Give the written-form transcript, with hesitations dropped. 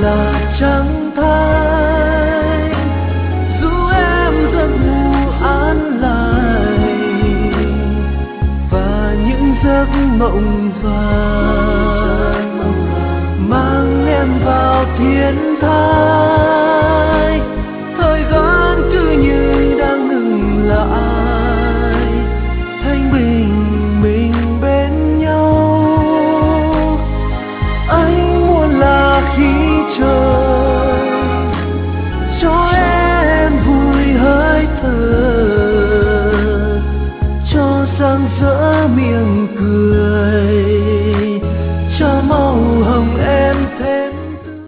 là trắng thay, dù em giấc ngủ an lành và những giấc mộng vàng mang em vào thiên thai. Thời gian cứ như đang ngừng lại, thanh bình mình bên nhau. Anh muốn là khi trời cho em vui hơi thở,